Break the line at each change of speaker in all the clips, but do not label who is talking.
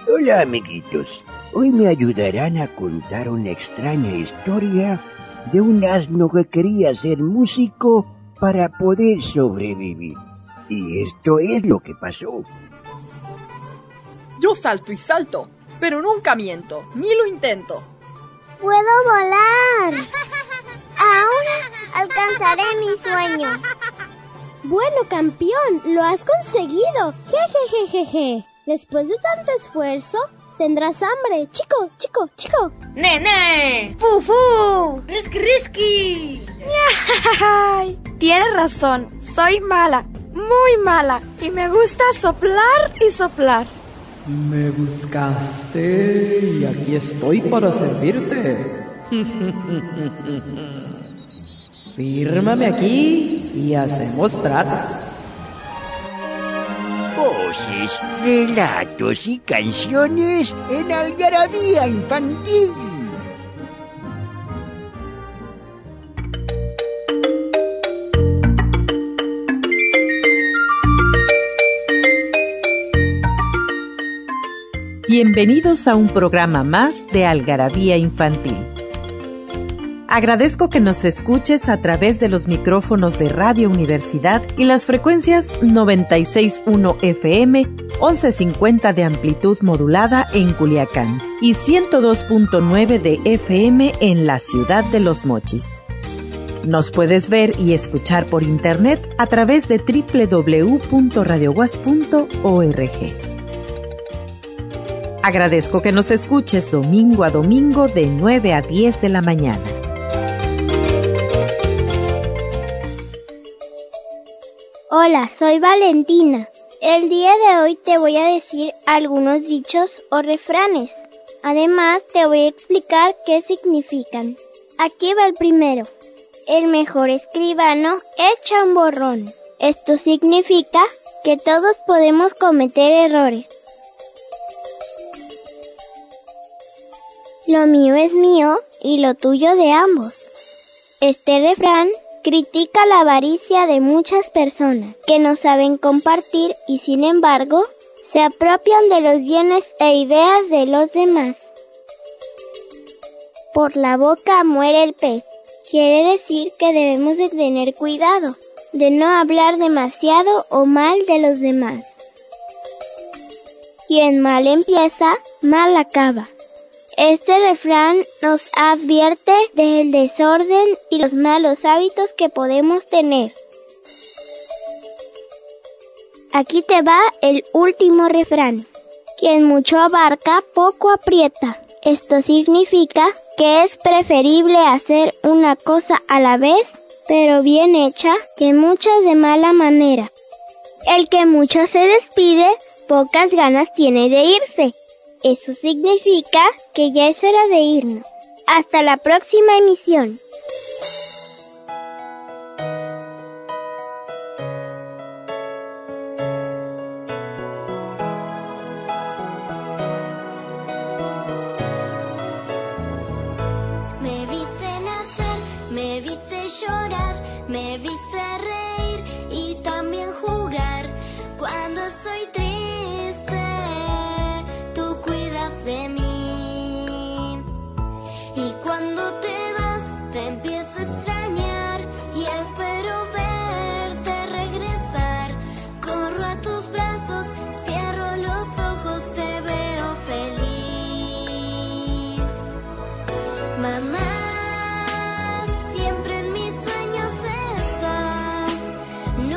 Hola, amiguitos. Hoy me ayudarán a contar una extraña historia de un asno que quería ser músico para poder sobrevivir. Y esto es lo que pasó.
Yo salto y salto, pero nunca miento, ni lo intento.
¡Puedo volar! Ahora alcanzaré mi sueño.
Bueno, campeón, lo has conseguido. Jejejejeje. Después de tanto esfuerzo, tendrás hambre. Chico.
¡Nene! ¡Fu! ¡Risky!
Tienes razón, soy mala, muy mala, y me gusta soplar y soplar.
Me buscaste y aquí estoy para servirte. Fírmame aquí y hacemos trato.
Voces, relatos y canciones en Algarabía Infantil.
Bienvenidos a un programa más de Algarabía Infantil. Agradezco que nos escuches a través de los micrófonos de Radio Universidad y las frecuencias 96.1 FM, 1150 de amplitud modulada en Culiacán y 102.9 de FM en la ciudad de Los Mochis. Nos puedes ver y escuchar por internet a través de www.radioguas.org. Agradezco que nos escuches domingo a domingo de 9 a 10 de la mañana.
Hola, soy Valentina. El día de hoy te voy a decir algunos dichos o refranes. Además, te voy a explicar qué significan. Aquí va el primero. El mejor escribano echa un borrón. Esto significa que todos podemos cometer errores. Lo mío es mío y lo tuyo de ambos. Este refrán critica la avaricia de muchas personas que no saben compartir y sin embargo se apropian de los bienes e ideas de los demás. Por la boca muere el pez. Quiere decir que debemos de tener cuidado de no hablar demasiado o mal de los demás. Quien mal empieza, mal acaba. Este refrán nos advierte del desorden y los malos hábitos que podemos tener. Aquí te va el último refrán. Quien mucho abarca, poco aprieta. Esto significa que es preferible hacer una cosa a la vez, pero bien hecha, que muchas de mala manera. El que mucho se despide, pocas ganas tiene de irse. Eso significa que ya es hora de irnos. Hasta la próxima emisión.
Me viste nacer, me viste llorar, me viste reír y también jugar. Cuando estoy triste, de mí. Y cuando te vas, te empiezo a extrañar y espero verte regresar. Corro a tus brazos, cierro los ojos, te veo feliz. Mamá, siempre en mis sueños estás.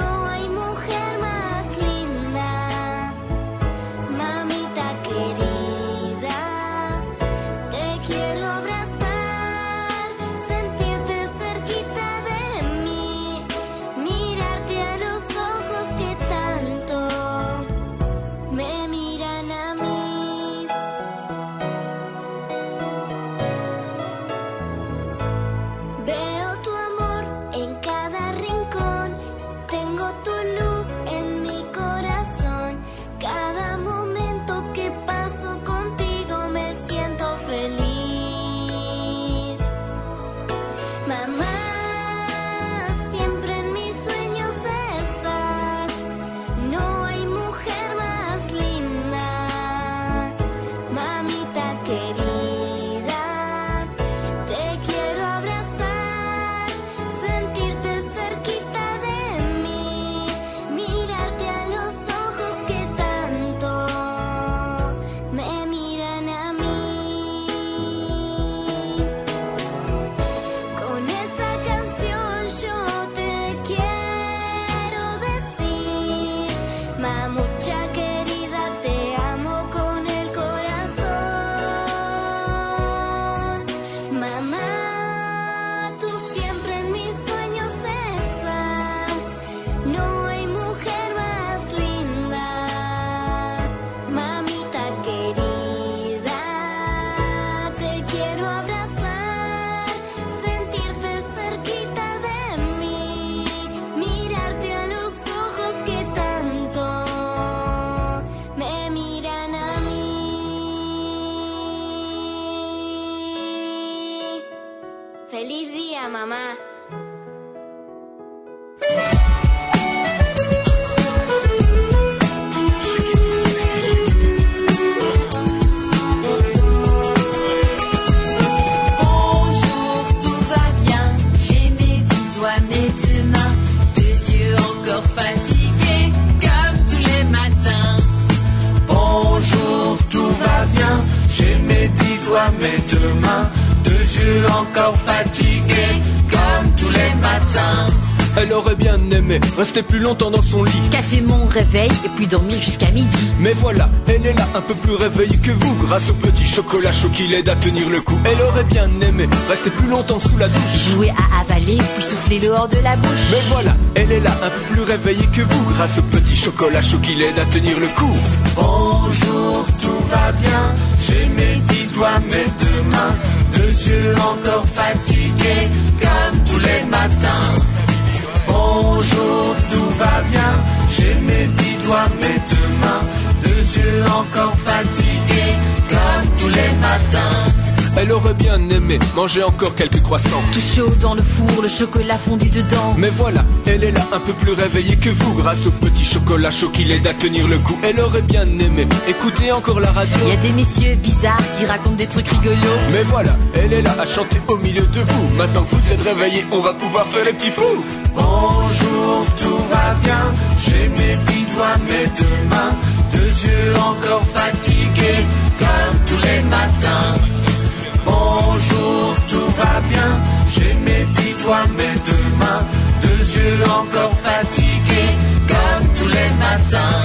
matin. Elle aurait bien aimé rester plus longtemps dans son lit,
casser mon réveil et puis dormir jusqu'à midi.
Mais voilà, elle est là un peu plus réveillée que vous, grâce au petit chocolat chaud qui l'aide à tenir le coup. Elle aurait bien aimé rester plus longtemps sous la douche,
jouer à avaler puis souffler le hors de la bouche.
Mais voilà, elle est là un peu plus réveillée que vous, grâce au petit chocolat chaud qui l'aide à tenir le coup.
Bonjour, tout va bien, j'ai mes 10 doigts, mes 2 mains, 2 yeux encore fatigués, comme tous les matins. Bonjour, tout va bien, j'ai mes 10 doigts, mes 2 mains, 2 yeux encore fatigués, comme tous les matins.
Elle aurait bien aimé manger encore quelques croissants,
tout chaud dans le four, le chocolat fondu dedans.
Mais voilà, elle est là un peu plus réveillée que vous, grâce au petit chocolat chaud qui l'aide à tenir le coup. Elle aurait bien aimé écouter encore la radio.
Il y a des messieurs bizarres qui racontent des trucs rigolos.
Mais voilà, elle est là à chanter au milieu de vous. Maintenant que vous êtes réveillés, on va pouvoir faire les petits fous.
Bonjour, tout va bien, j'ai mes 10 doigts, mes 2 mains, 2 yeux encore fatigués, comme tous les matins. Bonjour, tout va bien, j'ai mes 10 doigts, mes 2 mains, 2 yeux encore fatigués, comme tous les matins.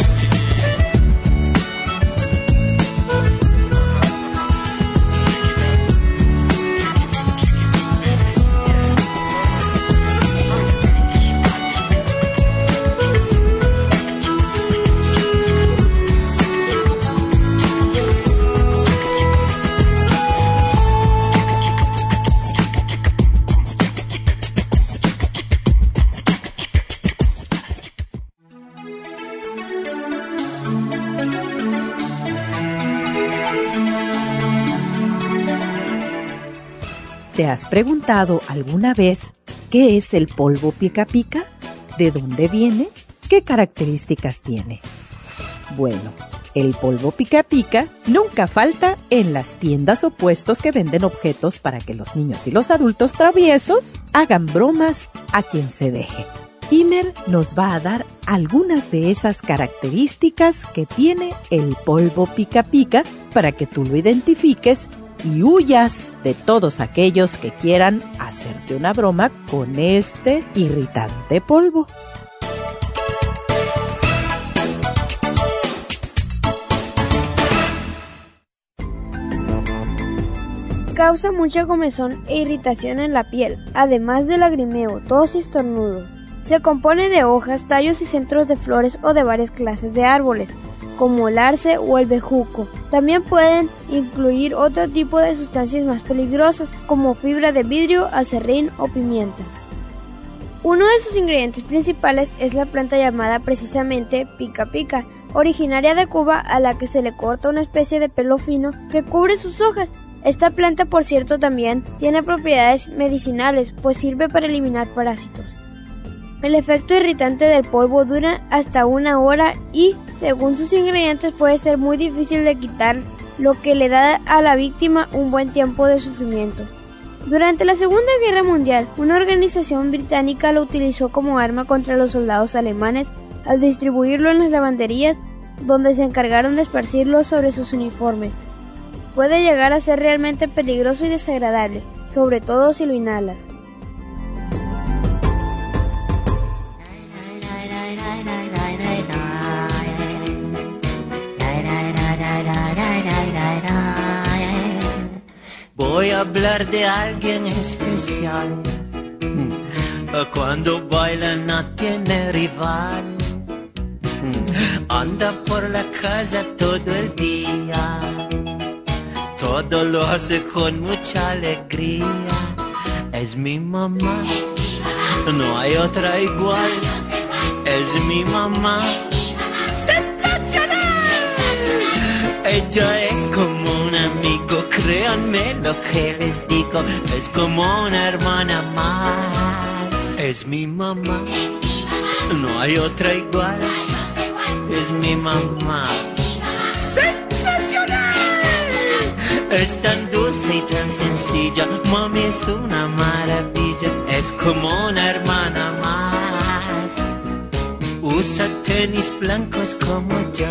¿Te has preguntado alguna vez qué es el polvo pica pica? ¿De dónde viene? ¿Qué características tiene? Bueno, el polvo pica pica nunca falta en las tiendas o puestos que venden objetos para que los niños y los adultos traviesos hagan bromas a quien se deje. Imer nos va a dar algunas de esas características que tiene el polvo pica pica para que tú lo identifiques y huyas de todos aquellos que quieran hacerte una broma con este irritante polvo.
Causa mucha comezón e irritación en la piel, además de lagrimeo, tos y estornudos. Se compone de hojas, tallos y centros de flores o de varias clases de árboles, como el arce o el bejuco. También pueden incluir otro tipo de sustancias más peligrosas, como fibra de vidrio, aserrín o pimienta. Uno de sus ingredientes principales es la planta llamada precisamente pica pica, originaria de Cuba, a la que se le corta una especie de pelo fino que cubre sus hojas. Esta planta, por cierto, también tiene propiedades medicinales, pues sirve para eliminar parásitos. El efecto irritante del polvo dura hasta 1 hora y, según sus ingredientes, puede ser muy difícil de quitar, lo que le da a la víctima un buen tiempo de sufrimiento. Durante la Segunda Guerra Mundial, una organización británica lo utilizó como arma contra los soldados alemanes al distribuirlo en las lavanderías, donde se encargaron de esparcirlo sobre sus uniformes. Puede llegar a ser realmente peligroso y desagradable, sobre todo si lo inhalas.
Voy a hablar de alguien especial. Cuando baila no tiene rival. Anda por la casa todo el día. Todo lo hace con mucha alegría. Es mi mamá, no hay otra igual. Es mi mamá, sensacional. Ella es como un amigo, créanme lo que les digo. Es como una hermana más. Es mi mamá, no hay otra igual. Es mi mamá, sensacional. Es tan dulce y tan sencilla, mami es una maravilla. Es como una hermana más. Usa tenis blancos como yo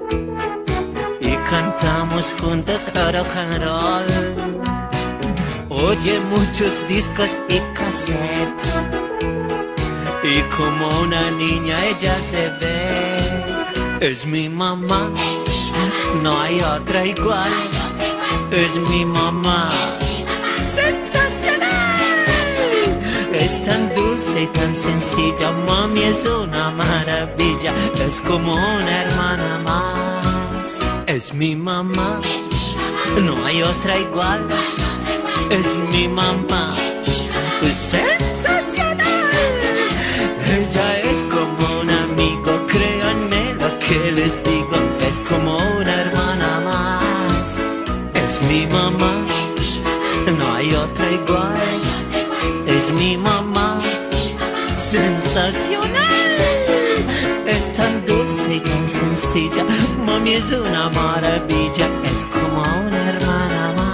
y cantamos juntos rock and roll. oye muchos discos y cassettes. Y como una niña ella se ve, es mi mamá, no hay otra igual, es mi mamá. ¡Sensacional! Es tan dulce y tan sencilla, mami es una maravilla, es como una hermana más. Es mi mamá, no hay otra igual, es mi mamá. ¡Sensacional! Ella es como un amigo, créanme lo que les digo, es como una hermana más. Es mi mamá, no hay otra igual, es mi mamá. Sensacional, es tan dulce y tan sencilla, mami es una maravilla, es como una hermana más.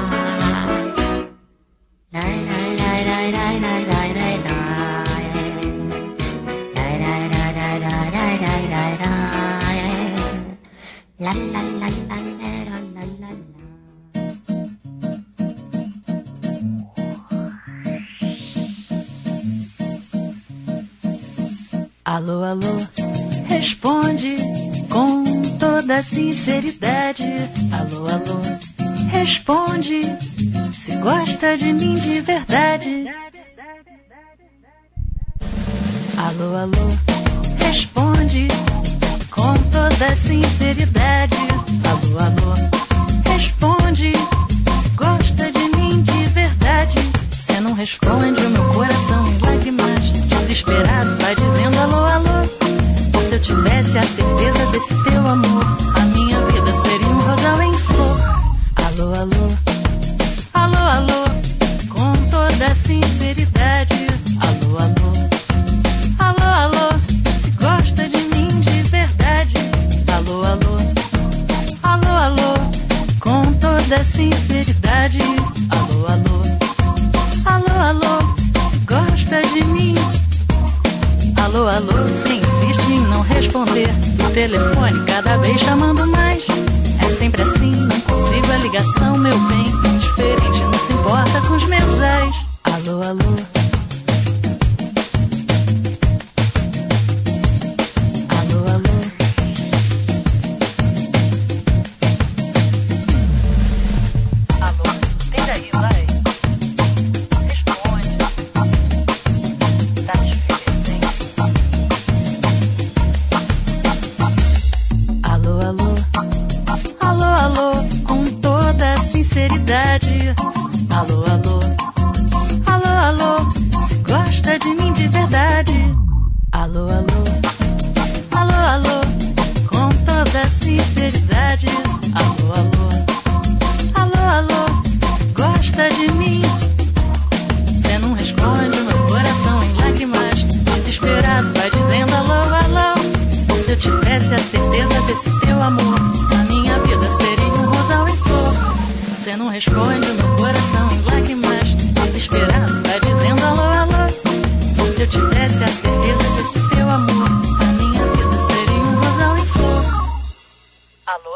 La, la, la, la, la, la, la, la.
Alô, alô, responde com toda sinceridade. Alô, alô, responde se gosta de mim de verdade. Alô, alô, responde com toda sinceridade. Alô, alô, responde se gosta de mim de verdade. Cê não responde, o meu coração em lágrimas, desesperado vai dizendo alô, alô. Se eu tivesse a certeza desse teu amor, a minha vida seria um rosal em flor. Alô, alô, alô, alô, com toda sinceridade. Alô, alô, alô, alô, se gosta de mim de verdade. Alô, alô, alô, alô, com toda sinceridade. Alô, alô, alô, alô, se gosta de mim. Alô, alô, você insiste em não responder o telefone cada vez chamando mais. É sempre assim, não consigo a ligação, meu bem. Diferente, não se importa com os mensais. Alô, alô, alô, alô. Alô, vem daí, vai. Responde. Tá difícil, hein? Alô, alô, alô, alô, com toda sinceridade. Alô, alô, alô, alô, se gosta de mim de verdade. Alô, alô, alô, alô, com toda sinceridade. Alô, alô, alô, alô, se gosta de mim. Cê não responde, meu coração em lágrimas, desesperado vai dizendo alô, alô. Se eu tivesse a certeza desse teu amor, a minha vida seria um rosal em flor. Cê não responde, meu coração em lágrimas, desesperado vai dizendo alô, alô. Se eu tivesse a certeza desse teu amor, a minha vida seria um rosal em flor. Alô?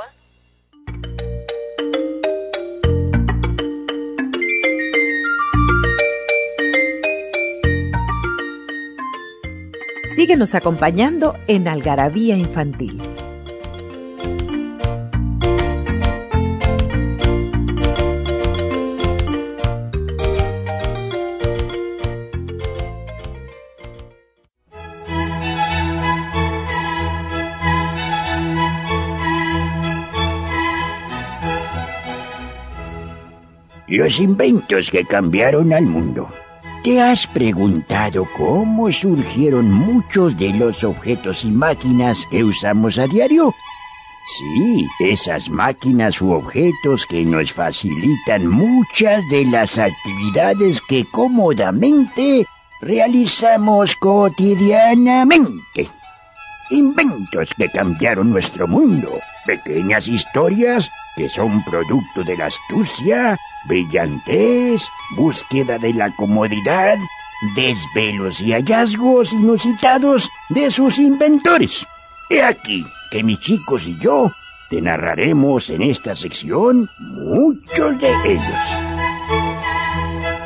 Síguenos acompañando en Algarabía Infantil.
Los inventos que cambiaron al mundo. ¿Te has preguntado cómo surgieron muchos de los objetos y máquinas que usamos a diario? Sí, esas máquinas u objetos que nos facilitan muchas de las actividades que cómodamente realizamos cotidianamente. Inventos que cambiaron nuestro mundo. Pequeñas historias que son producto de la astucia, brillantez, búsqueda de la comodidad, desvelos y hallazgos inusitados de sus inventores. He aquí que mis chicos y yo te narraremos en esta sección muchos de ellos.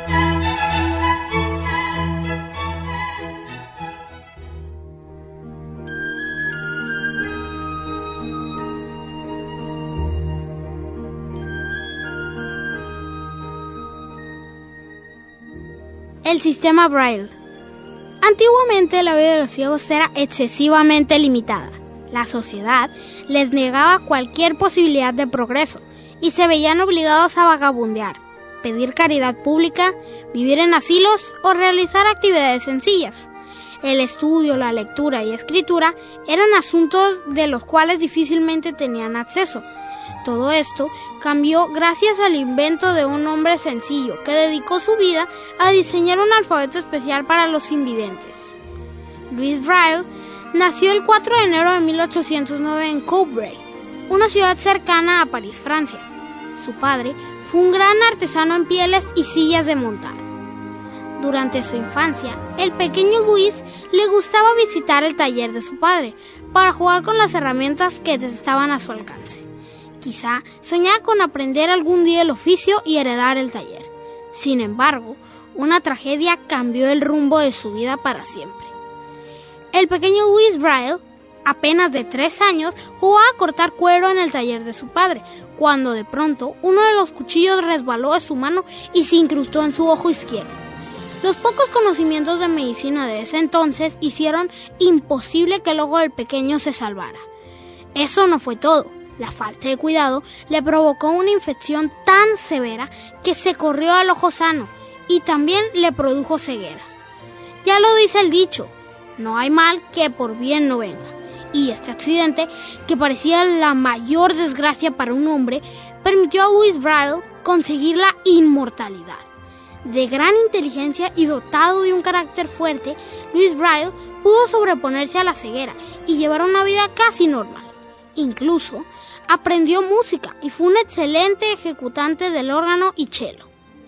El sistema Braille. Antiguamente la vida de los ciegos era excesivamente limitada. La sociedad les negaba cualquier posibilidad de progreso y se veían obligados a vagabundear, pedir caridad pública, vivir en asilos o realizar actividades sencillas. El estudio, la lectura y escritura eran asuntos de los cuales difícilmente tenían acceso. Todo esto cambió gracias al invento de un hombre sencillo que dedicó su vida a diseñar un alfabeto especial para los invidentes. Louis Braille nació el 4 de enero de 1809 en Courtrai, una ciudad cercana a París, Francia. Su padre fue un gran artesano en pieles y sillas de montar. Durante su infancia, el pequeño Louis le gustaba visitar el taller de su padre para jugar con las herramientas que estaban a su alcance. Quizá soñaba con aprender algún día el oficio y heredar el taller. Sin embargo, una tragedia cambió el rumbo de su vida para siempre. El pequeño Louis Braille, apenas de 3 años, jugaba a cortar cuero en el taller de su padre, cuando de pronto uno de los cuchillos resbaló de su mano y se incrustó en su ojo izquierdo. Los pocos conocimientos de medicina de ese entonces hicieron imposible que el ojo del pequeño se salvara. Eso no fue todo. La falta de cuidado le provocó una infección tan severa que se corrió al ojo sano y también le produjo ceguera. Ya lo dice el dicho, no hay mal que por bien no venga. Y este accidente, que parecía la mayor desgracia para un hombre, permitió a Louis Braille conseguir la inmortalidad. De gran inteligencia y dotado de un carácter fuerte, Louis Braille pudo sobreponerse a la ceguera y llevar una vida casi normal. Incluso aprendió música y fue un excelente ejecutante del órgano y cello.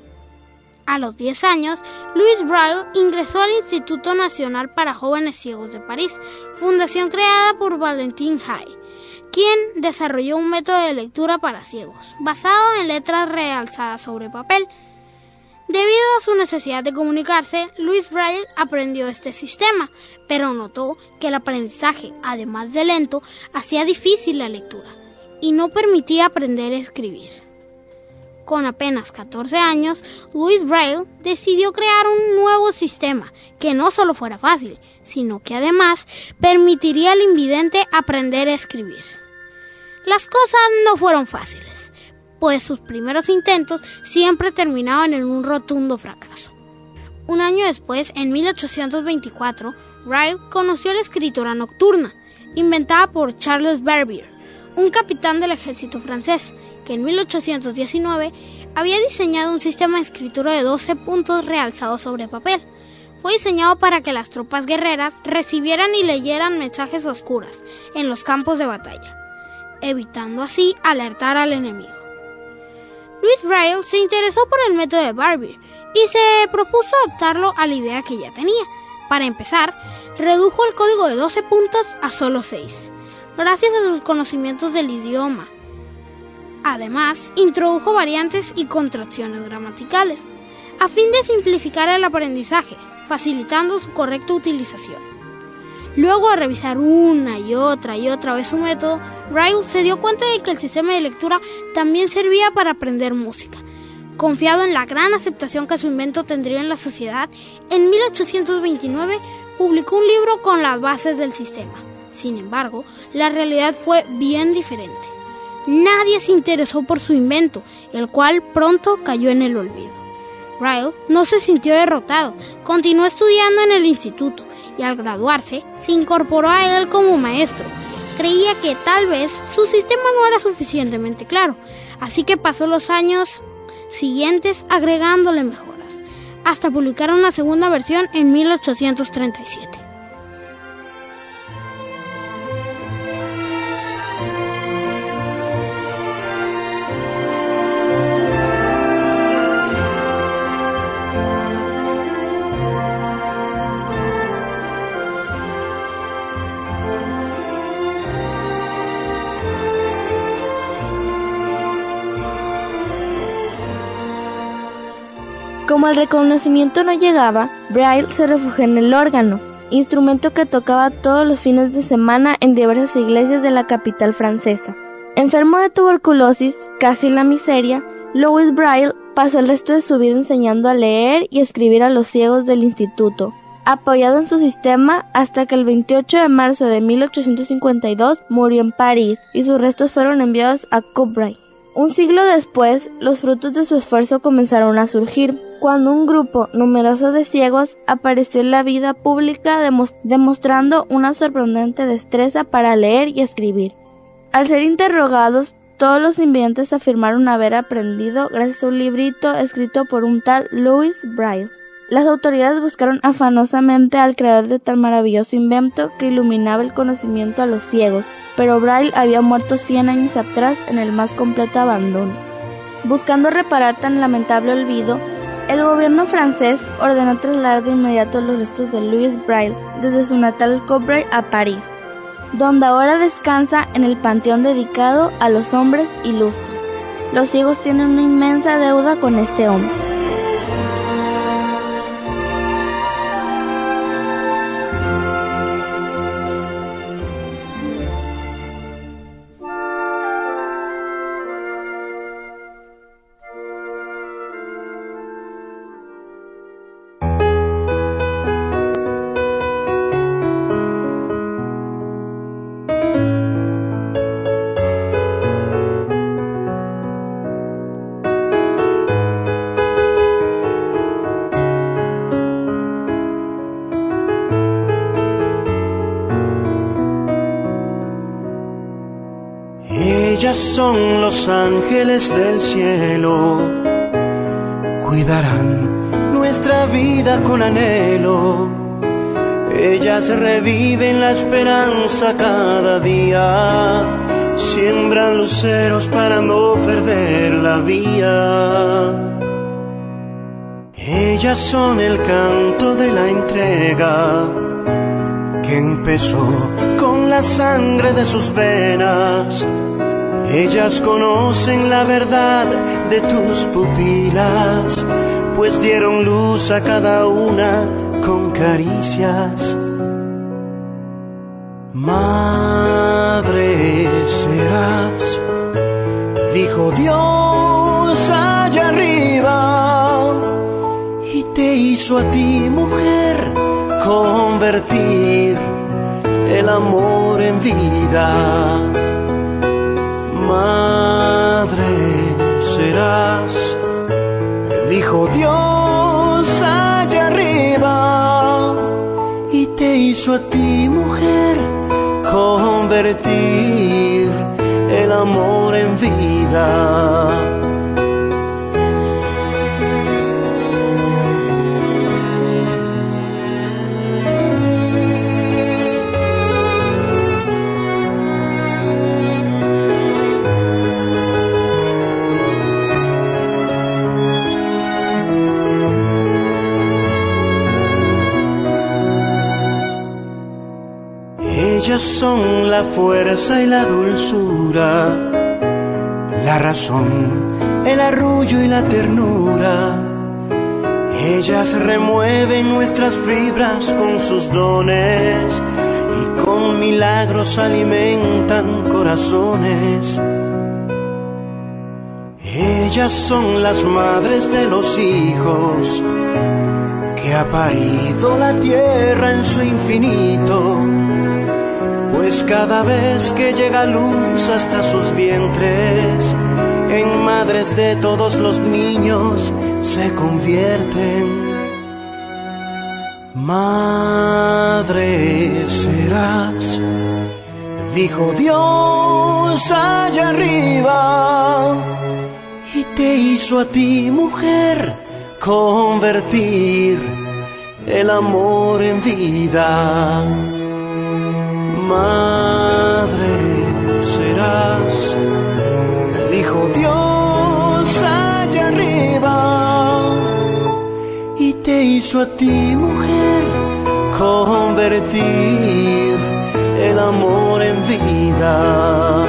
A los 10 años, Louis Braille ingresó al Instituto Nacional para Jóvenes Ciegos de París, fundación creada por Valentin Hay, quien desarrolló un método de lectura para ciegos, basado en letras realzadas sobre papel. Debido a su necesidad de comunicarse, Louis Braille aprendió este sistema, pero notó que el aprendizaje, además de lento, hacía difícil la lectura y no permitía aprender a escribir. Con apenas 14 años, Louis Braille decidió crear un nuevo sistema que no solo fuera fácil, sino que además permitiría al invidente aprender a escribir. Las cosas no fueron fáciles, pues sus primeros intentos siempre terminaban en un rotundo fracaso. Un año después, en 1824, Braille conoció la escritura nocturna, inventada por Charles Barbier, un capitán del ejército francés, que en 1819 había diseñado un sistema de escritura de 12 puntos realzados sobre papel. Fue diseñado para que las tropas guerreras recibieran y leyeran mensajes oscuros en los campos de batalla, evitando así alertar al enemigo. Louis Braille se interesó por el método de Barbier y se propuso adaptarlo a la idea que ya tenía. Para empezar, redujo el código de 12 puntos a solo 6, gracias a sus conocimientos del idioma. Además, introdujo variantes y contracciones gramaticales, a fin de simplificar el aprendizaje, facilitando su correcta utilización. Luego de revisar una y otra vez su método, Braille se dio cuenta de que el sistema de lectura también servía para aprender música. Confiado en la gran aceptación que su invento tendría en la sociedad, en 1829 publicó un libro con las bases del sistema. Sin embargo, la realidad fue bien diferente. Nadie se interesó por su invento, el cual pronto cayó en el olvido. Braille no se sintió derrotado, continuó estudiando en el instituto y al graduarse se incorporó a él como maestro. Creía que tal vez su sistema no era suficientemente claro, así que pasó los años siguientes agregándole mejoras, hasta publicar una segunda versión en 1837.
Como el reconocimiento no llegaba, Braille se refugió en el órgano, instrumento que tocaba todos los fines de semana en diversas iglesias de la capital francesa. Enfermo de tuberculosis, casi en la miseria, Louis Braille pasó el resto de su vida enseñando a leer y escribir a los ciegos del instituto, apoyado en su sistema hasta que el 28 de marzo de 1852 murió en París y sus restos fueron enviados a Combray. Un siglo después, los frutos de su esfuerzo comenzaron a surgir, cuando un grupo numeroso de ciegos apareció en la vida pública demostrando una sorprendente destreza para leer y escribir. Al ser interrogados, todos los invidentes afirmaron haber aprendido gracias a un librito escrito por un tal Louis Braille. Las autoridades buscaron afanosamente al creador de tal maravilloso invento que iluminaba el conocimiento a los ciegos, pero Braille había muerto 100 años atrás en el más completo abandono. Buscando reparar tan lamentable olvido, el gobierno francés ordenó trasladar de inmediato los restos de Louis Braille desde su natal Combray a París, donde ahora descansa en el panteón dedicado a los hombres ilustres. Los ciegos tienen una inmensa deuda con este hombre.
Ellas son los ángeles del cielo, cuidarán nuestra vida con anhelo. Ellas reviven la esperanza cada día, siembran luceros para no perder la vía. Ellas son el canto de la entrega que empezó con la sangre de sus venas. Ellas conocen la verdad de tus pupilas, pues dieron luz a cada una con caricias. Madre serás, dijo Dios allá arriba, y te hizo a ti, mujer, convertir el amor en vida. Madre serás, dijo Dios allá arriba, y te hizo a ti, mujer, convertir el amor en vida. Ellas son la fuerza y la dulzura, la razón, el arrullo y la ternura. Ellas remueven nuestras fibras con sus dones y con milagros alimentan corazones. Ellas son las madres de los hijos que ha parido la tierra en su infinito, pues cada vez que llega luz hasta sus vientres, en madres de todos los niños se convierten. Madre serás, dijo Dios allá arriba, y te hizo a ti, mujer, convertir el amor en vida. Madre serás, dijo Dios allá arriba, y te hizo a ti, mujer, convertir el amor en vida.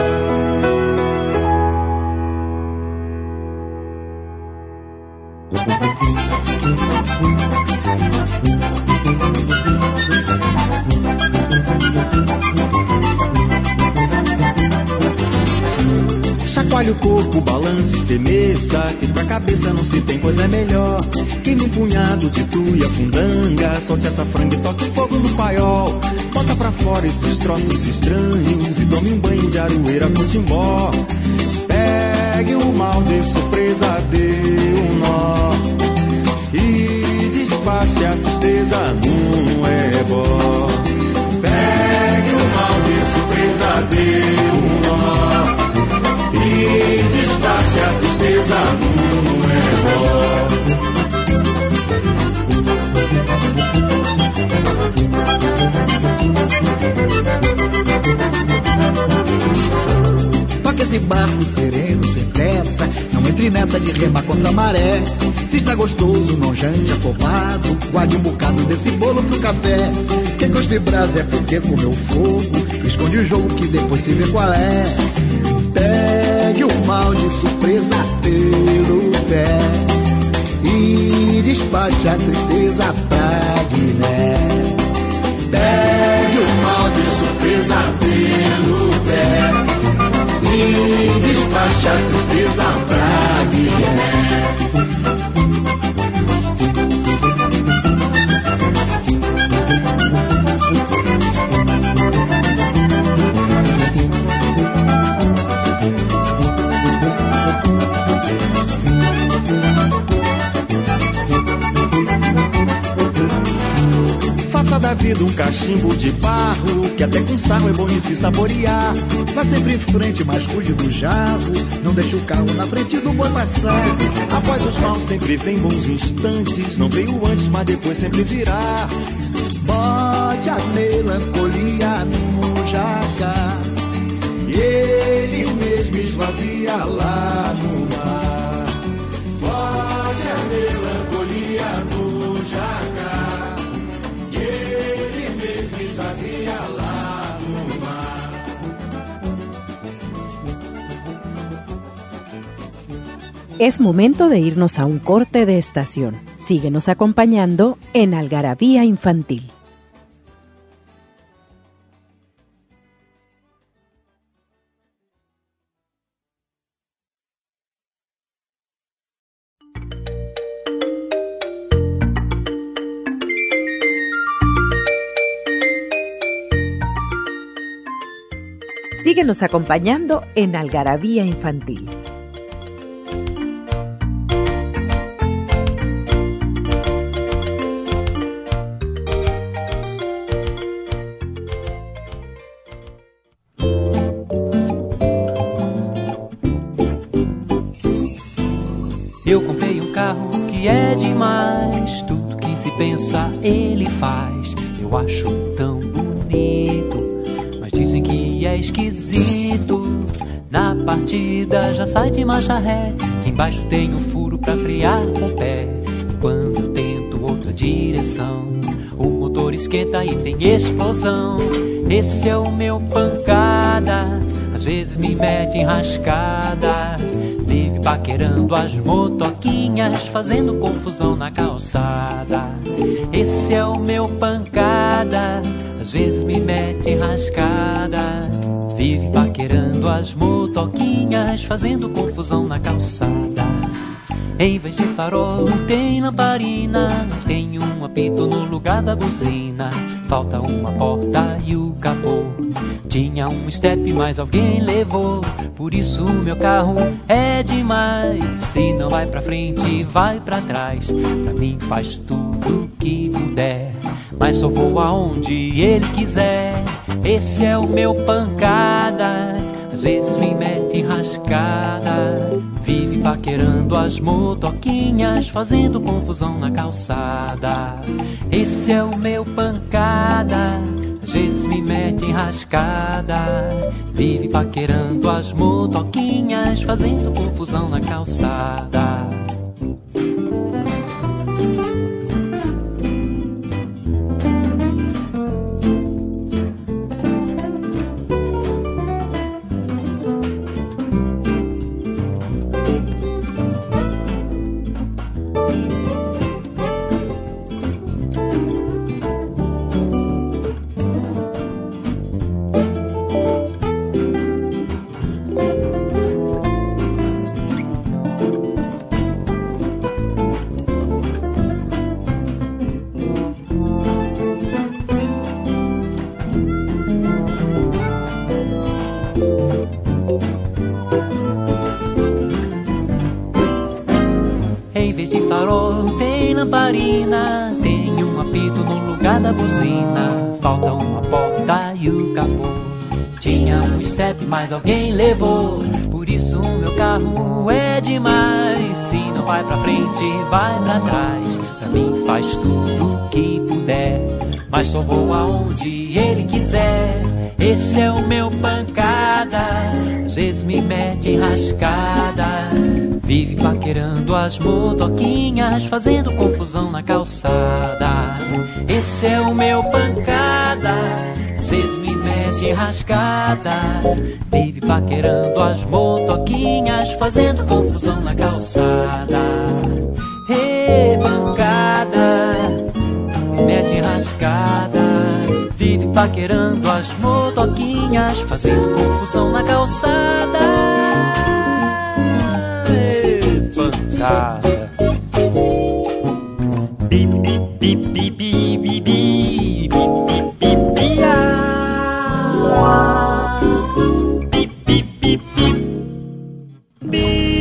Chacoalhe o corpo, balance, estremeça, que pra cabeça não se tem coisa melhor. Queime um punhado de tuia, fundanga, solte essa franga e toque fogo no paiol. Bota pra fora esses troços estranhos e tome um banho de aroeira com timbó. Pegue o mal de surpresa, dê um nó e despache a tristeza num ebó. Pegue o mal de surpresa, dê um nó e despache a tristeza num ebó.
Toque esse barco sereno, sem pressa, não entre nessa de remar contra a maré. Se está gostoso, não jante afobado, guarde um bocado desse bolo pro café. Quem gosta de brasa é porque comeu fogo, esconde o jogo que depois se vê qual é. Pegue o mal de surpresa pelo pé e despache a tristeza pra Guiné. Pegue o mal de surpresa pelo pé e despache a tristeza pra Guiné.
Faça da vida um cachimbo de barro, que até com sarro é bom de se saborear.
Vá sempre em frente, mas cuide do jarro, não deixe o carro na frente do boi passar.
Após os maus sempre vem bons instantes, não veio antes, mas depois sempre virá.
Bote a melancolia no jacar e ele mesmo esvazia lá no mar. Bote a melancolia no jacar e ele mesmo esvazia lá no mar.
Es momento de irnos a un corte de estación. Síguenos acompañando en Algarabía Infantil. Síguenos acompañando en Algarabía Infantil.
Eu comprei um carro que é demais, tudo que se pensa ele faz. Eu acho tão bonito, mas dizem que é esquisito. Na partida já sai de marcha ré, que embaixo tem um furo pra frear com o pé. E quando eu tento outra direção, o motor esquenta e tem explosão. Esse é o meu pancada, às vezes me mete enrascada. Vive paquerando as motoquinhas, fazendo confusão na calçada. Esse é o meu pancada, às vezes me mete enrascada. Vive paquerando as motoquinhas, fazendo confusão na calçada. Em vez de farol tem lamparina, não tem um apito no lugar da buzina. Falta uma porta e o capô. Tinha um step, mas alguém levou. Por isso o meu carro é demais. Se não vai pra frente, vai pra trás. Pra mim faz tudo o que puder, mas só vou aonde ele quiser. Esse é o meu pancada, às vezes me mete enrascada. Vive paquerando as motoquinhas, fazendo confusão na calçada. Esse é o meu pancada, às vezes me mete enrascada. Vive paquerando as motoquinhas, fazendo confusão na calçada. farol, tem lamparina, tem apito no lugar da buzina. Falta uma porta e o capô. Tinha um step, mas alguém levou. Por isso o meu carro é demais. Se não vai pra frente, vai pra trás. Pra mim faz tudo o que puder, mas só vou aonde ele quiser. Esse é o meu pancada, às vezes me mete enrascada. Vive paquerando as motoquinhas, fazendo confusão na calçada. Esse é o meu pancada, às vezes me mete enrascada. Vive paquerando as motoquinhas, fazendo confusão na calçada. Ei, pancada, me mete enrascada. Vive paquerando as motoquinhas, fazendo confusão na calçada. Pancada. Bi bi bi bi bi bi bi bi bi bi bi bi bi bi.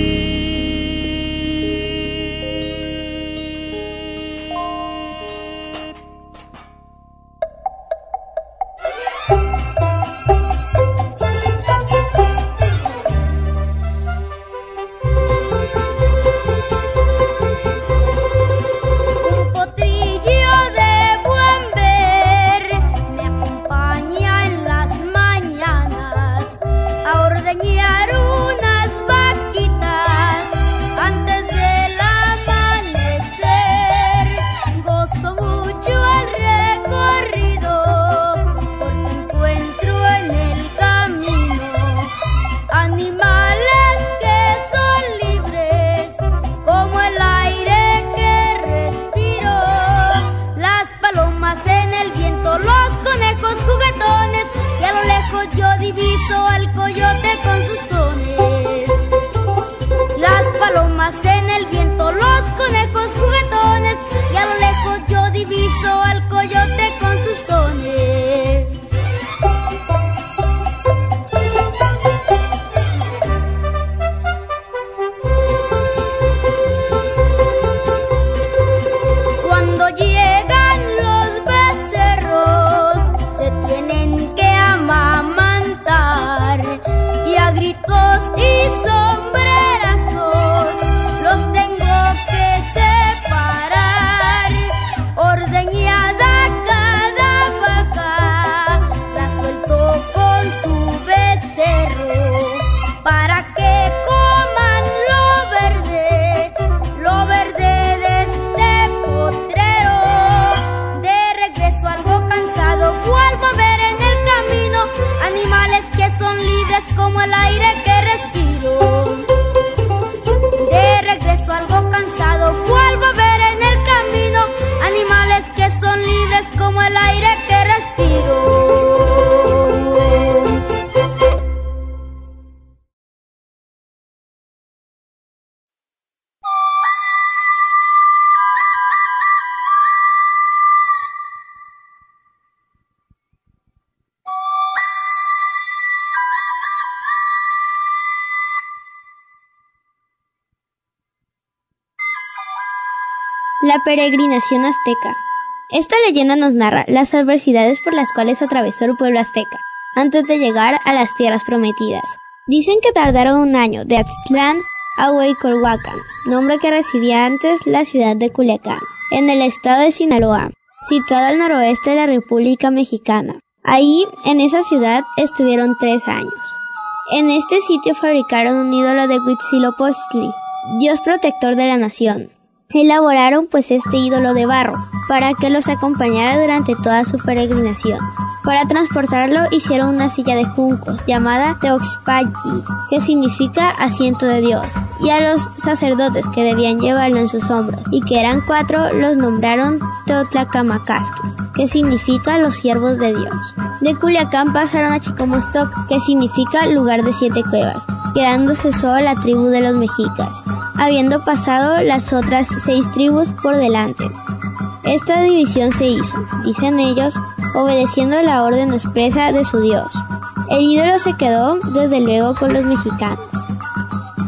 La peregrinación azteca. Esta leyenda nos narra las adversidades por las cuales atravesó el pueblo azteca antes de llegar a las tierras prometidas. Dicen que tardaron un año de Aztlán a Hueycolhuacán, nombre que recibía antes la ciudad de Culiacán, en el estado de Sinaloa, situado al noroeste de la República Mexicana. Ahí, en esa ciudad, estuvieron 3 años. En este sitio fabricaron un ídolo de Huitzilopochtli, dios protector de la nación. Elaboraron pues este ídolo de barro, para que los acompañara durante toda su peregrinación. Para transportarlo hicieron una silla de juncos, llamada Teoxpalli, que significa asiento de Dios, y a los sacerdotes que debían llevarlo en sus hombros, y que eran 4, los nombraron Teotlacamacasqui, que significa los siervos de Dios. De Culiacán pasaron a Chicomostoc, que significa lugar de 7 cuevas, quedándose solo la tribu de los mexicas, habiendo pasado las otras 6 tribus por delante. Esta división se hizo, dicen ellos, obedeciendo la orden expresa de su Dios. El ídolo se quedó, desde luego, con los mexicanos.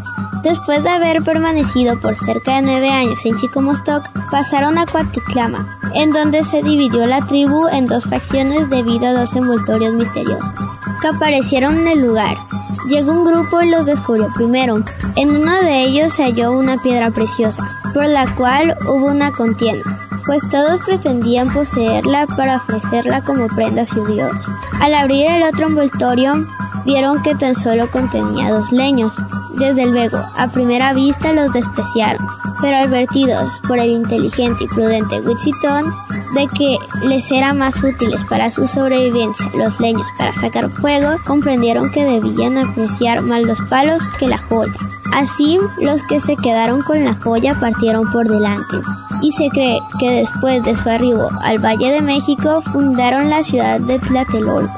Después de haber permanecido por cerca de 9 años en Chicomostoc, pasaron a Cuautitlama, en donde se dividió la tribu en 2 facciones debido a 2 envoltorios misteriosos que aparecieron en el lugar. Llegó un grupo y los descubrió primero. En uno de ellos se halló una piedra preciosa, por la cual hubo una contienda, pues todos pretendían poseerla para ofrecerla como prenda a su dios. Al abrir el otro envoltorio, vieron que tan solo contenía 2 leños. Desde luego, a primera vista los despreciaron, pero advertidos por el inteligente y prudente Huitzitón de que les era más útiles para su sobrevivencia los leños para sacar fuego, comprendieron que debían apreciar más los palos que la joya. Así, los que se quedaron con la joya partieron por delante, y se cree que después de su arribo al Valle de México fundaron la ciudad de Tlatelolco.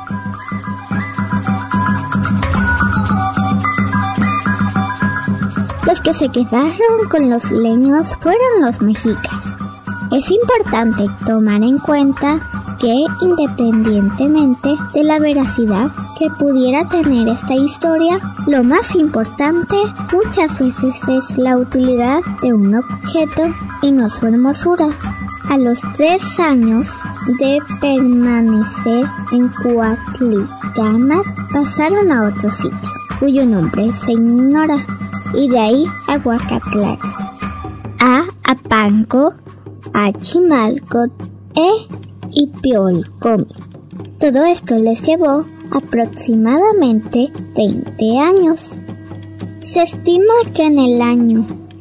Los que se quedaron con los leños fueron los mexicas. Es importante tomar en cuenta que, independientemente de la veracidad que pudiera tener esta historia, lo más importante muchas veces es la utilidad de un objeto y no su hermosura. A los 3 años de permanecer en Cuautitlama, pasaron a otro sitio, cuyo nombre se ignora, y de ahí a Huacatlán, a Apanco, a Chimalco y Piolcomi. Todo esto les llevó aproximadamente 20 años. Se estima que en el año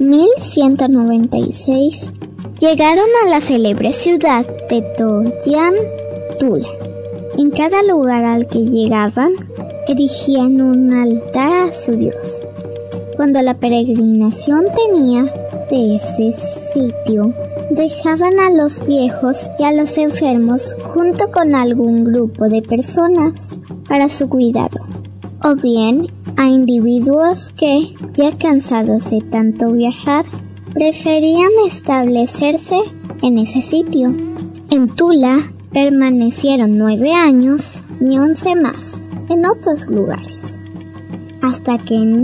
1196 llegaron a la célebre ciudad de Toyantula. En cada lugar al que llegaban, erigían un altar a su dios. Cuando la peregrinación tenía de ese sitio, dejaban a los viejos y a los enfermos junto con algún grupo de personas para su cuidado, o bien a individuos que, ya cansados de tanto viajar, preferían establecerse en ese sitio. En Tula permanecieron 9 años y 11 más en otros lugares, hasta que en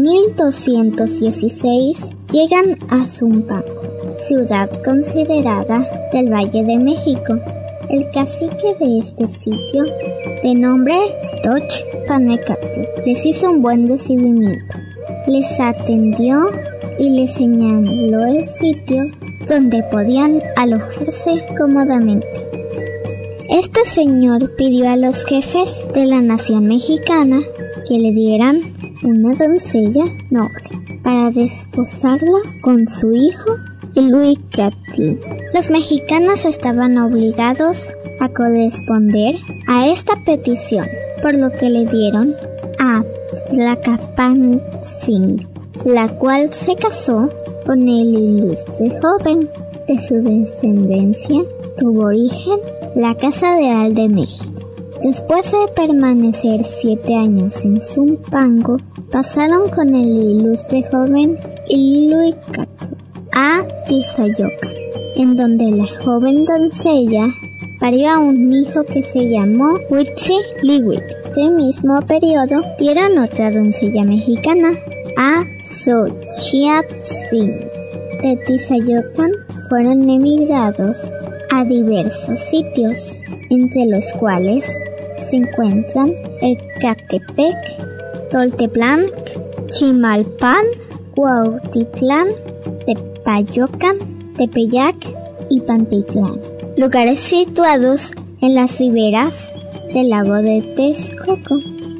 1216 llegan a Zumpango, ciudad considerada del Valle de México. El cacique de este sitio, de nombre Tochpanecatl, les hizo un buen recibimiento. Les atendió y les señaló el sitio donde podían alojarse cómodamente. Este señor pidió a los jefes de la nación mexicana que le dieran una doncella noble para desposarla con su hijo Iluicatl. Los mexicanos estaban obligados a corresponder a esta petición, por lo que le dieron a Tlacapantzin, la cual se casó con el ilustre joven. De su descendencia tuvo origen la Casa Real de México. Después de permanecer 7 años en Zumpango, pasaron con el ilustre joven Iluicatl a Tizayocan, en donde la joven doncella parió a un hijo que se llamó Huitzilihuitl. Este mismo periodo dieron otra doncella mexicana, a Xochiatzin. De Tizayocan fueron emigrados a diversos sitios, entre los cuales se encuentran Ecatepec, Tolteplanc, Chimalpan, Cuautitlán, Tepayocan, Tepeyac y Pantitlán, lugares situados en las riberas del lago de Texcoco.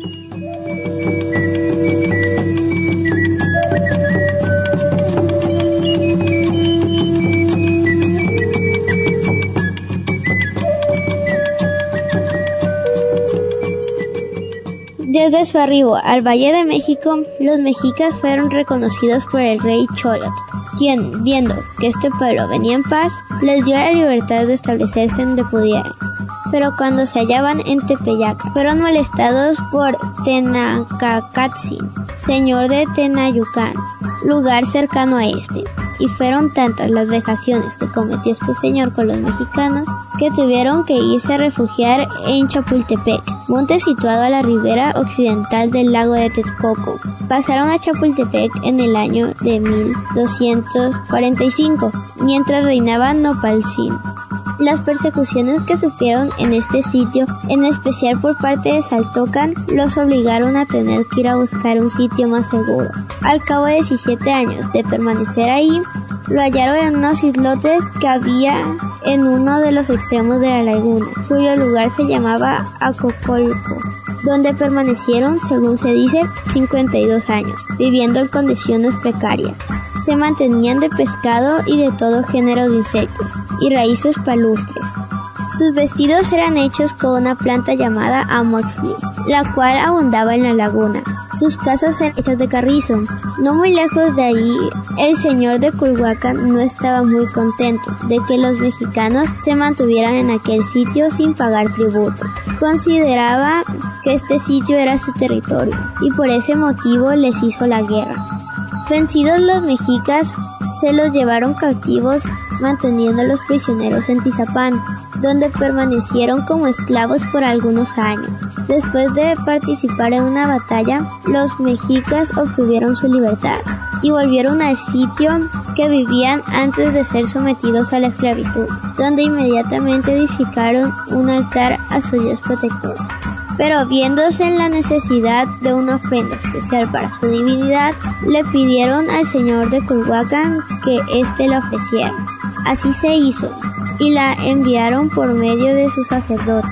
Desde su arribo al Valle de México, los mexicas fueron reconocidos por el rey Cholot, quien, viendo que este pueblo venía en paz, les dio la libertad de establecerse donde pudieran. Pero cuando se hallaban en Tepeyac, fueron molestados por Tenacacatzin, señor de Tenayucan, lugar cercano a este, y fueron tantas las vejaciones que cometió este señor con los mexicanos que tuvieron que irse a refugiar en Chapultepec, monte situado a la ribera occidental del lago de Texcoco. Pasaron a Chapultepec en el año de 1245, mientras reinaba Nopalcín. Las persecuciones que sufrieron en este sitio, en especial por parte de Saltocan, los obligaron a tener que ir a buscar un sitio más seguro. Al cabo de 17 años de permanecer ahí, lo hallaron en unos islotes que había en uno de los extremos de la laguna, cuyo lugar se llamaba Acocolco, donde permanecieron, según se dice, 52 años, viviendo en condiciones precarias. Se mantenían de pescado y de todo género de insectos y raíces palustres. Sus vestidos eran hechos con una planta llamada amoxtli, la cual abundaba en la laguna. Sus casas eran hechas de carrizo. No muy lejos de ahí, el señor de Culhuacán no estaba muy contento de que los mexicanos se mantuvieran en aquel sitio sin pagar tributo. Consideraba que este sitio era su territorio y por ese motivo les hizo la guerra. Vencidos los mexicas, se los llevaron cautivos, manteniéndolos prisioneros en Tizapán, donde permanecieron como esclavos por algunos años. Después de participar en una batalla, los mexicas obtuvieron su libertad y volvieron al sitio que vivían antes de ser sometidos a la esclavitud, donde inmediatamente edificaron un altar a su dios protector. Pero viéndose en la necesidad de una ofrenda especial para su divinidad, le pidieron al señor de Culhuacán que éste la ofreciera. Así se hizo, y la enviaron por medio de sus sacerdotes.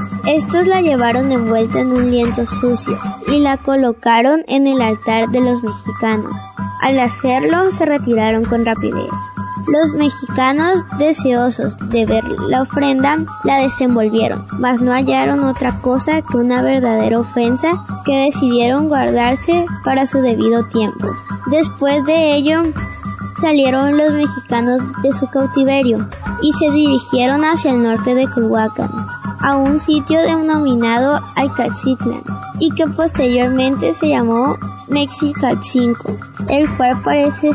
Estos la llevaron envuelta en un lienzo sucio y la colocaron en el altar de los mexicanos. Al hacerlo, se retiraron con rapidez. Los mexicanos, deseosos de ver la ofrenda, la desenvolvieron, mas no hallaron otra cosa que una verdadera ofensa que decidieron guardarse para su debido tiempo. Después de ello, salieron los mexicanos de su cautiverio y se dirigieron hacia el norte de Culhuacán, a un sitio denominado Aycatzitlan, y que posteriormente se llamó Mexicalcingo, el cual parece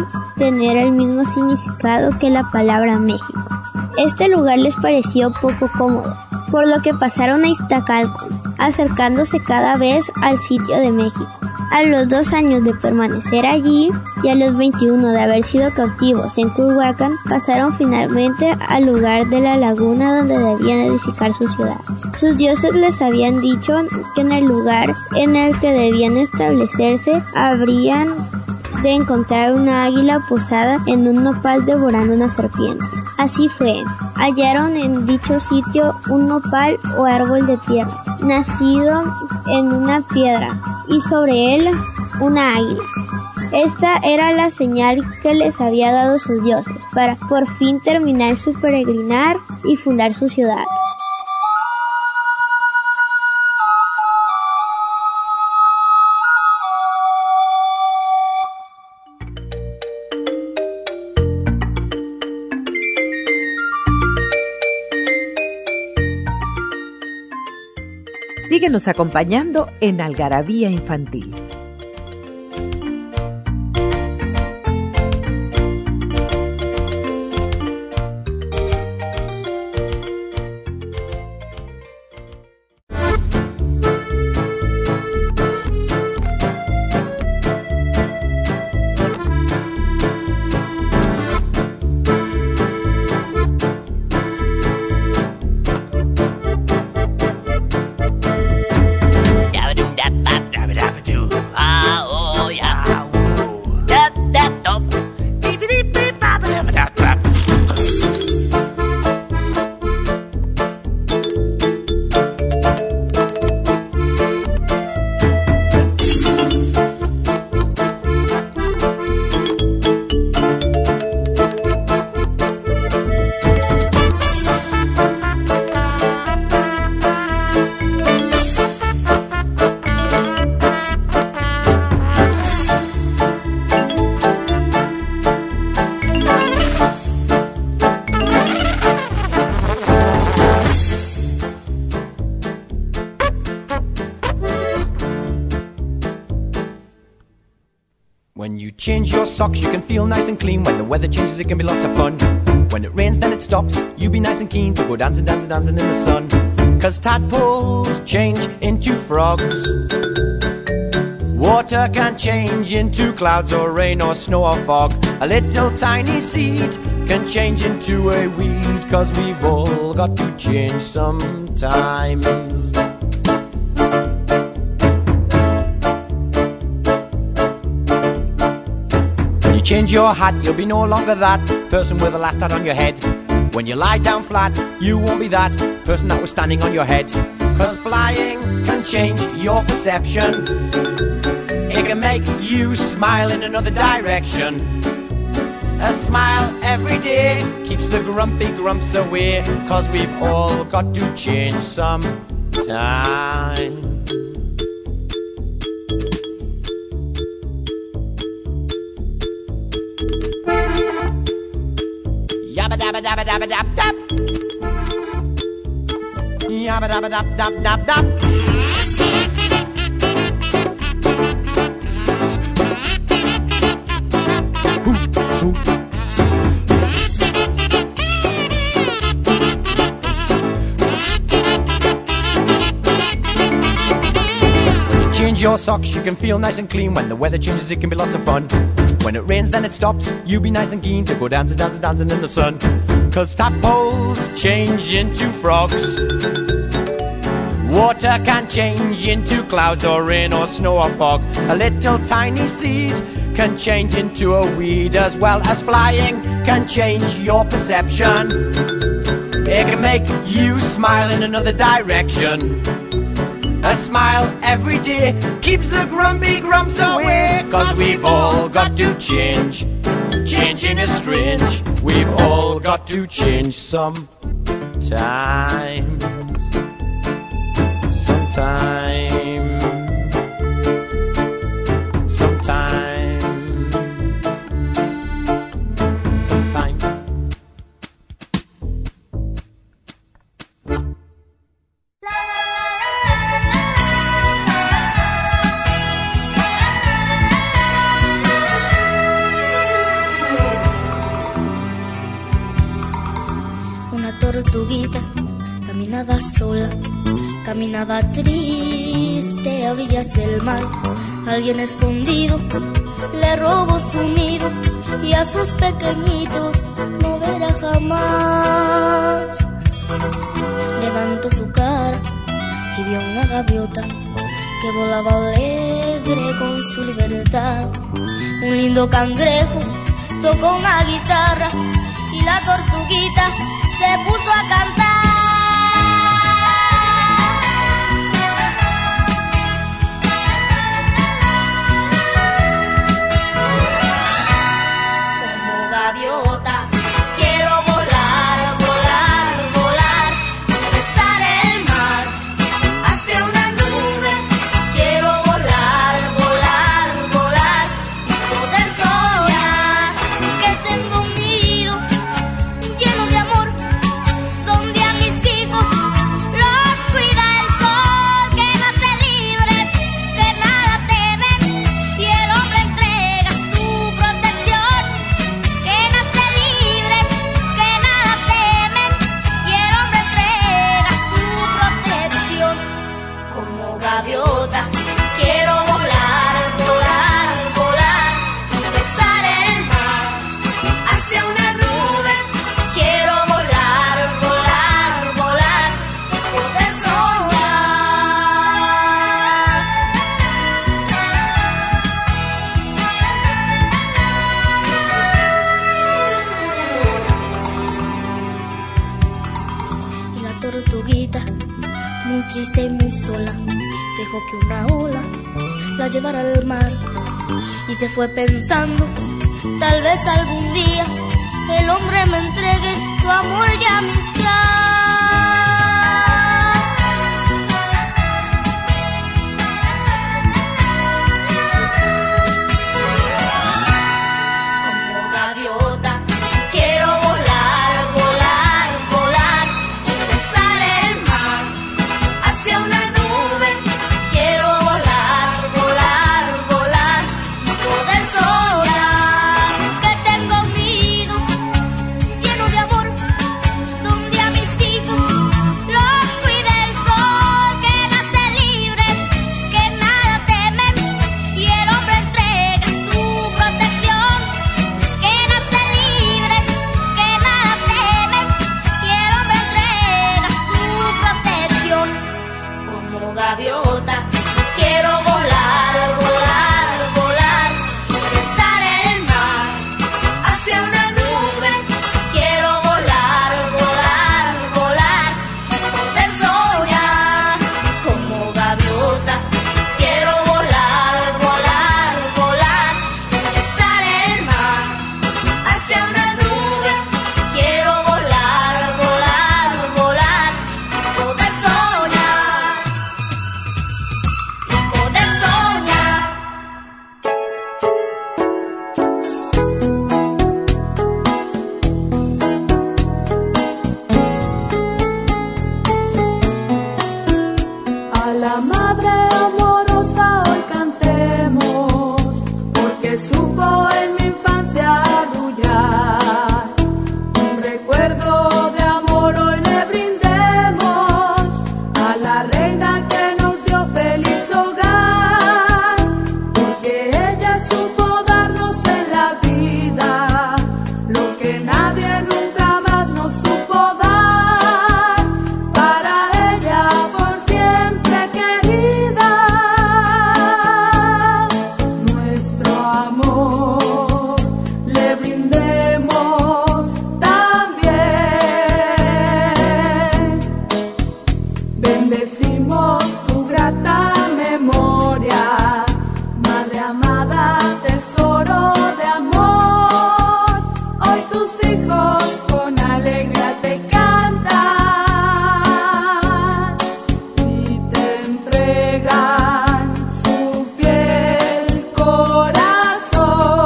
tener el mismo significado que la palabra México. Este lugar les pareció poco cómodo, por lo que pasaron a Iztacalco, acercándose cada vez al sitio de México. A los 2 años de permanecer allí y a los 21 de haber sido cautivos en Culhuacán, pasaron finalmente al lugar de la laguna donde debían edificar su ciudad. Sus dioses les habían dicho que en el lugar en el que debían establecerse habrían de encontrar una águila posada en un nopal devorando una serpiente. Así fue. Hallaron en dicho sitio un nopal o árbol de tierra, nacido en una piedra, y sobre él una águila. Esta era la señal que les había dado sus dioses para por fin terminar su peregrinar y fundar su ciudad.
Síguenos acompañando en Algarabía Infantil.
When you change your socks, you can feel nice and clean. When the weather changes, it can be lots of fun. When it rains, then it stops. You be nice and keen to go dancing, dancing, dancing in the sun. 'cause tadpoles change into frogs. Water can change into clouds or rain or snow or fog. A little tiny seed can change into a weed, 'cause we've all got to change sometimes. When you change your hat, you'll be no longer that person with the last hat on your head. When you lie down flat, you won't be that person that was standing on your head. 'Cause flying can change your perception. It can make you smile in another direction. A smile every day keeps the grumpy grumps away, 'cause we've all got to change sometime. Yabba dabba dabba dabba dab dab. Yabba dabba dab dab dab dab. Change your socks, you can feel nice and clean. When the weather changes, it can be lots of fun. When it rains, then it stops. You be nice and keen to go dancing, dancing, dancing in the sun. 'Cause tadpoles change into frogs. Water can change into clouds or rain or snow or fog. A little tiny seed can change into a weed, as well as flying can change your perception. It can make you smile in another direction. A smile every day keeps the grumpy grumps away, 'cause we've all got to change. Changing is strange. We've all got to change sometimes. Sometime. Sometime. Sometime.
Tortuguita caminaba sola, caminaba triste a orillas del mar. Alguien escondido le robó su nido y a sus pequeñitos no verá jamás. Levantó su cara y vio una gaviota que volaba alegre con su libertad. Un lindo cangrejo tocó una guitarra y la tortuguita se puso a cantar. Como gaviota quiero volar, volar, volar, besar el mar hacia una nube. Quiero volar, volar, volar, poder soñar que tengo un nido lleno de amor, donde a mis hijos los cuida el sol, que nacen libres, que nada temen, y el hombre entrega su protección. Que nacen libres, que nada temen, y el hombre entrega su protección. Como gaviota quiero volar, volar, volar, besar el mar hacia una nube. Quiero volar, volar, volar, poder soñar. Y la tortuguita, muy triste y muy sola, dejó que una ola la llevara al mar y se fue pensando, tal vez algún día el hombre me entregue su amor y amistad. Como gaviota quiero volar, volar, volar, besar el mar hacia una nube. Quiero volar, volar, volar, poder soñar que tengo un nido lleno de amor, donde a mis hijos gaviota. Quiero volar, volar, volar, besar el mar hacia una nube. Quiero volar, volar, volar, poder soñar como gaviota. Quiero volar, volar, volar, besar el mar hacia una nube. Quiero volar, volar, volar, poder soñar y poder soñar.
A la madre amorosa hoy cantemos, porque supo en mi infancia arrullar. Un recuerdo de amor hoy le brindemos a la reina que nos dio feliz hogar, porque ella supo darnos en la vida lo que nadie nunca más nos supo dar. Para ella por siempre querida, nuestro amor le brindemos también. Bendecimos tu grata memoria, madre amada, tesoro de amor. Hoy tus hijos con alegría te cantan y te entregan su fiel corazón.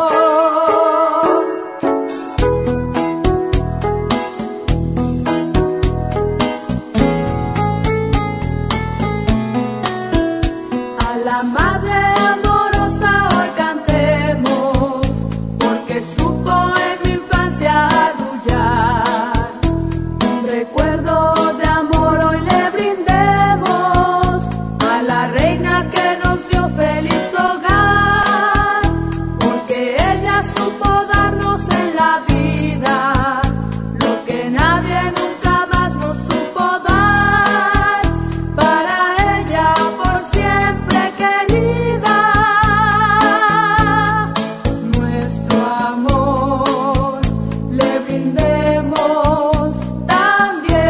A la madre amorosa hoy cantemos, porque supo en mi infancia arrullar. Un recuerdo de amor hoy le brindemos a la reina que nos dio feliz hogar, porque ella supo darnos en la vida lo que nadie nunca más nos supo dar. Para ella por siempre querida, nuestro amor le brindemos también.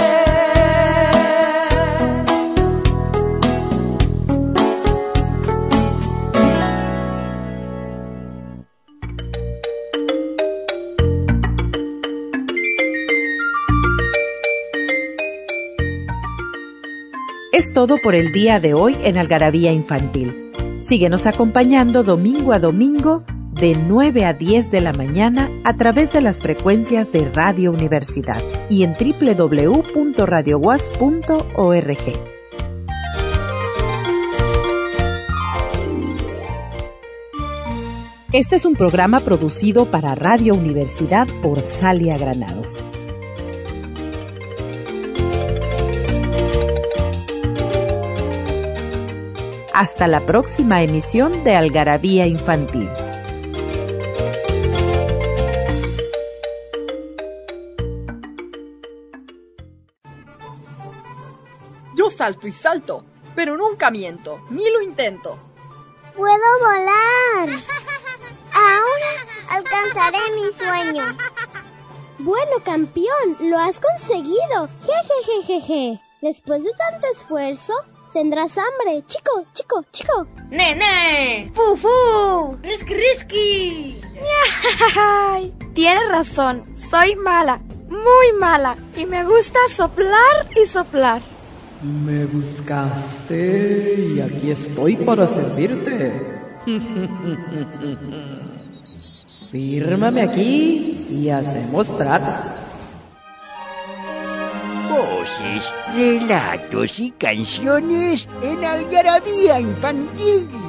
Es todo por el día de hoy en Algarabía Infantil. Síguenos acompañando domingo a domingo de 9 a 10 de la mañana a través de las frecuencias de Radio Universidad y en www.radiowas.org. Este es un programa producido para Radio Universidad por Salia Granados. Hasta la próxima emisión de Algarabía Infantil.
Yo salto y salto, pero nunca miento, ni lo intento.
¡Puedo volar! Ahora alcanzaré mi sueño. Bueno, campeón, lo has conseguido. Jejejejeje. Después de tanto esfuerzo, tendrás hambre. Chico, chico, chico.
¡Nene! ¡Fu! ¡Risky, risky!
Ay, tienes razón, soy mala, muy mala, y me gusta soplar y soplar.
Me buscaste y aquí estoy para servirte. Fírmame aquí y hacemos trato.
Voces, relatos y canciones en Algarabía Infantil.